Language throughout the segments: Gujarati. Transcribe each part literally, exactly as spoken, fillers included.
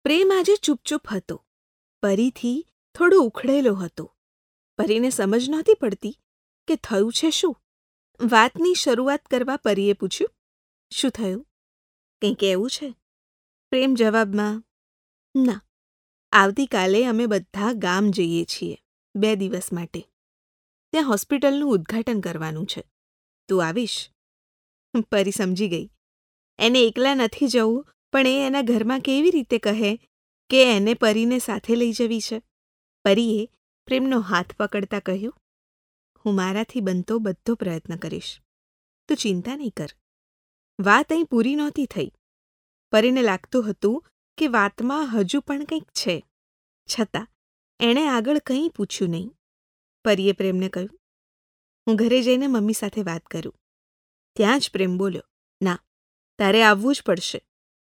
પ્રેમ આજે ચૂપચૂપ હતો. પરીથી થોડો ઉખડેલો હતો. પરીને સમજ નહોતી પડતી કે થયું છે શું. વાતની શરૂઆત કરવા પરીએ પૂછ્યું, શું થયું? કંઈ કહેવું છે? પ્રેમ જવાબમાં, ના, આવતીકાલે અમે બધા ગામ જઈએ છીએ બે દિવસ માટે. ત્યાં હોસ્પિટલનું ઉદ્ઘાટન કરવાનું છે. તું આવીશ? પરી સમજી ગઈ. એને એકલા નથી જવું, પણ એ એના ઘરમાં કેવી રીતે કહે કે એને પરીને સાથે લઈ જવી છે? પરીએ પ્રેમનો હાથ પકડતા કહ્યું, હું મારાથી બનતો બધો પ્રયત્ન કરીશ. તું ચિંતા નહીં કર. વાત અહીં પૂરી નહોતી થઈ. પરીને લાગતું હતું કે વાતમાં હજુ પણ કંઈક છે. છતાં એણે આગળ કંઈ પૂછ્યું નહીં. પરીએ પ્રેમને કહ્યું, હું ઘરે જઈને મમ્મી સાથે વાત કરું. ત્યાં જ પ્રેમ બોલ્યો, ના, તારે આવવું જ પડશે.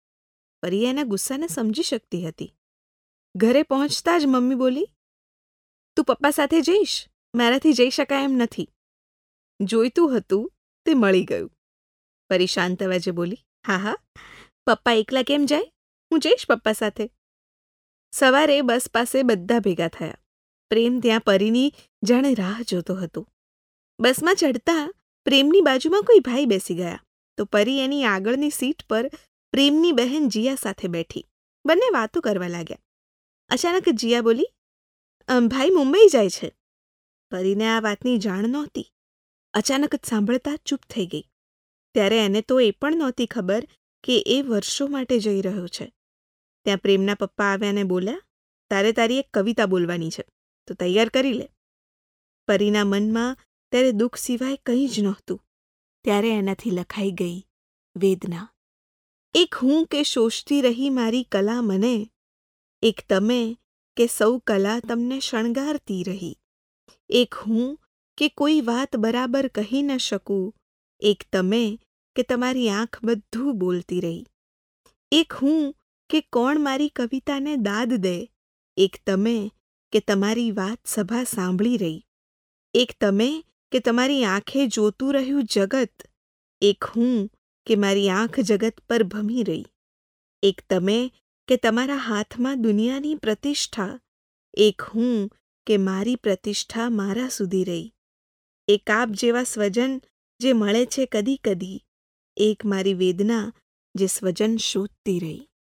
પરી એના ગુસ્સાને સમજી શકતી હતી. ઘરે પહોંચતા જ મમ્મી બોલી, તું પપ્પા સાથે જઈશ? મારાથી જઈ શકાય એમ નથી. જોઈતું હતું તે મળી ગયું. પરી શાંત અવાજે બોલી, હા હા, પપ્પા એકલા કેમ જાય? હું જઈશ પપ્પા સાથે. સવારે બસ પાસે બધા ભેગા થયા. પ્રેમ ત્યાં પરીની જાણે રાહ જોતો હતો. બસમાં ચડતા પ્રેમની બાજુમાં કોઈ ભાઈ બેસી ગયા તો પરી એની આગળની સીટ પર પ્રેમની બહેન જીયા સાથે બેઠી. બંને વાતો કરવા લાગ્યા. અચાનક જીયા બોલી, ભાઈ મુંબઈ જાય છે. પરીને આ વાતની જાણ નહોતી. અચાનક જ સાંભળતા ચૂપ થઈ ગઈ. ત્યારે એને તો એ પણ નહોતી ખબર કે એ વર્ષો માટે જઈ રહ્યો છે. ત્યાં પ્રેમના પપ્પા આવ્યા ને બોલ્યા, તારે તારી એક કવિતા બોલવાની છે, તો તૈયાર કરી લે. પરીના મનમાં ત્યારે દુઃખ સિવાય કંઈ જ નહોતું. ત્યારે એનાથી લખાઈ ગઈ વેદના. એક હું કે શોષતી રહી મારી કલા મને, એક તમે કે સૌ કલા તમને શણગારતી રહી. એક હું કે કોઈ વાત બરાબર કહી ન શકું, એક તમે કે તમારી આંખ બધું બોલતી રહી. એક હું કે કોણ મારી કવિતાને દાદ દે, એક તમે કે તમારી વાત સભા સાંભળી રહી. એક તમે કે તમારી આંખે જોતું રહ્યું જગત, એક હું કે મારી આંખ જગત પર ભમી રહી. એક તમે કે તમારા હાથમાં દુનિયાની પ્રતિષ્ઠા, એક હું કે મારી પ્રતિષ્ઠા મારા સુધી રહી. એક આપ જેવા સ્વજન જે મળે છે કદી કદી, એક મારી વેદના જે સ્વજન શોધતી રહી.